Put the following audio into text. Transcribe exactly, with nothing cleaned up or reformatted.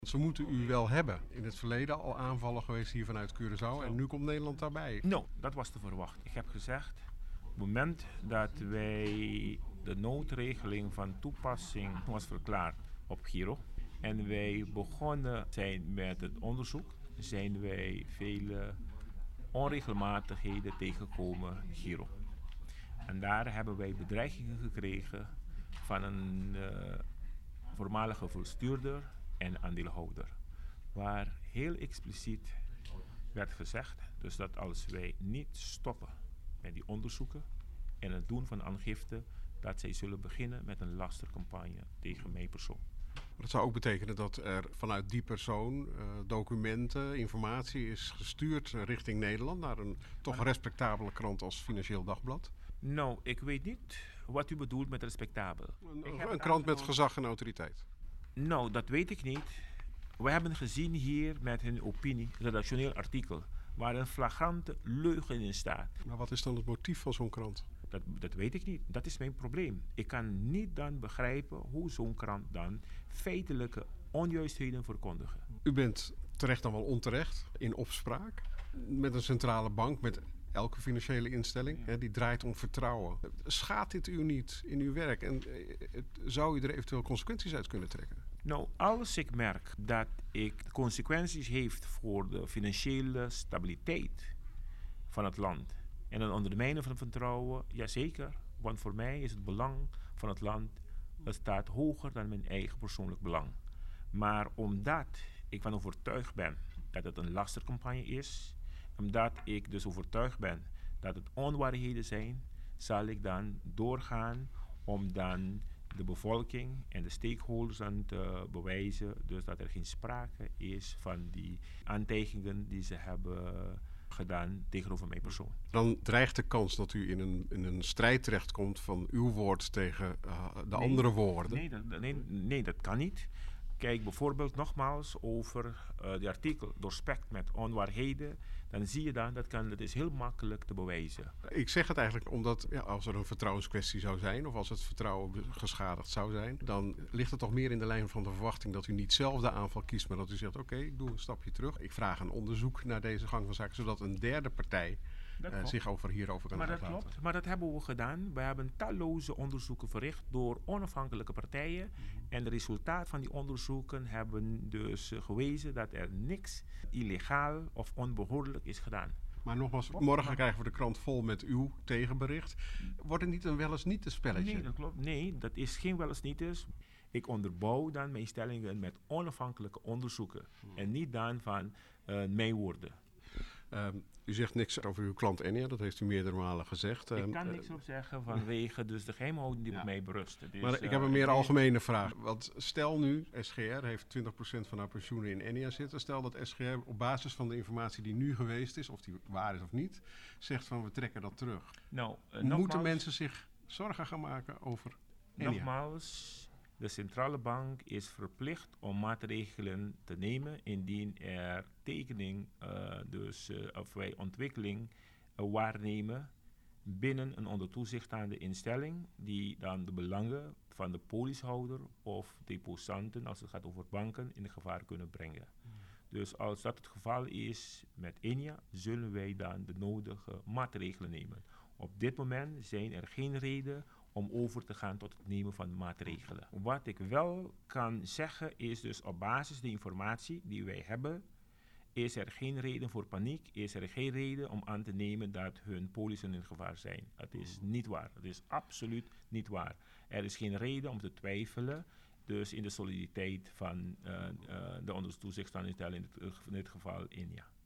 Ze moeten u wel hebben. In het verleden al aanvallen geweest hier vanuit Curaçao en nu komt Nederland daarbij. Nou, dat was te verwachten. Ik heb gezegd, op het moment dat wij de noodregeling van toepassing was verklaard op Giro en wij begonnen zijn met het onderzoek, zijn wij vele onregelmatigheden tegengekomen Giro. En daar hebben wij bedreigingen gekregen van een uh, voormalige verstuurder en aandeelhouder. Waar heel expliciet werd gezegd dus dat als wij niet stoppen met die onderzoeken en het doen van aangifte, dat zij zullen beginnen met een lastercampagne tegen mij persoon. Dat zou ook betekenen dat er vanuit die persoon uh, documenten, informatie is gestuurd uh, richting Nederland naar een toch respectabele krant als Financieel Dagblad? Nou, ik weet niet wat u bedoelt met respectabel. Een, een krant met gezag en autoriteit? Nou, dat weet ik niet. We hebben gezien hier met hun opinie, redactioneel artikel, waar een flagrante leugen in staat. Maar wat is dan het motief van zo'n krant? Dat, dat weet ik niet. Dat is mijn probleem. Ik kan niet dan begrijpen hoe zo'n krant dan feitelijke onjuistheden verkondigen. U bent terecht dan wel onterecht in opspraak met een centrale bank, met elke financiële instelling, ja. hè, die draait om vertrouwen. Schaadt dit u niet in uw werk en uh, zou u er eventueel consequenties uit kunnen trekken? Nou, als ik merk dat ik consequenties heeft voor de financiële stabiliteit van het land en het ondermijnen van het vertrouwen, jazeker. Want voor mij is het belang van het land, het staat hoger dan mijn eigen persoonlijk belang. Maar omdat ik van overtuigd ben dat het een lastercampagne is, omdat ik dus overtuigd ben dat het onwaarheden zijn, zal ik dan doorgaan om dan de bevolking en de stakeholders aan te bewijzen, dus dat er geen sprake is van die aantijgingen die ze hebben gedaan tegenover mijn persoon. Dan dreigt de kans dat u in een, in een strijd terechtkomt van uw woord tegen uh, de nee, andere woorden? Nee dat, nee, nee, dat kan niet. Kijk bijvoorbeeld nogmaals over uh, die artikel doorspekt met onwaarheden, dan zie je dan dat kan, dat is heel makkelijk te bewijzen. Ik zeg het eigenlijk omdat ja, als er een vertrouwenskwestie zou zijn of als het vertrouwen geschadigd zou zijn, dan ligt het toch meer in de lijn van de verwachting dat u niet zelf de aanval kiest, maar dat u zegt oké, okay, ik doe een stapje terug. Ik vraag een onderzoek naar deze gang van zaken, zodat een derde partij uh, zich over hierover kan maar uitlaten. Dat klopt, maar dat hebben we gedaan. We hebben talloze onderzoeken verricht door onafhankelijke partijen mm-hmm. en het resultaat van die onderzoeken hebben dus uh, gewezen dat er niks illegaal of onbehoorlijk is gedaan. Maar nogmaals, morgen krijgen we de krant vol met uw tegenbericht. Wordt het niet een wel eens niet een spelletje? Nee, dat klopt. Nee, dat is geen wel eens niet eens. Ik onderbouw dan mijn stellingen met onafhankelijke onderzoeken. Hmm. En niet dan van uh, mijn woorden. Um, u zegt niks over uw klant Enia, dat heeft u meerdere malen gezegd. Ik kan uh, niks op zeggen vanwege dus de geheimhouding die ja. op mij berust. Dus, maar ik uh, heb een meer algemene vraag. Want stel nu, S G R heeft twintig procent van haar pensioenen in Enia zitten. Stel dat S G R op basis van de informatie die nu geweest is, of die waar is of niet, zegt van we trekken dat terug. Nou, uh, Moeten nogmaals, mensen zich zorgen gaan maken over Enia? Nogmaals, de centrale bank is verplicht om maatregelen te nemen indien er tekening, uh, dus uh, of wij ontwikkeling uh, waarnemen binnen een onder toezicht staande instelling die dan de belangen van de polishouder of deposanten, als het gaat over banken, in gevaar kunnen brengen. Hmm. Dus als dat het geval is met Enia, zullen wij dan de nodige maatregelen nemen. Op dit moment zijn er geen reden om over te gaan tot het nemen van maatregelen. Wat ik wel kan zeggen is dus op basis van de informatie die wij hebben, is er geen reden voor paniek, is er geen reden om aan te nemen dat hun polissen in gevaar zijn. Het is niet waar. Het is absoluut niet waar. Er is geen reden om te twijfelen dus in de soliditeit van uh, uh, de onder toezicht staande instelling, in dit, in dit geval Enia.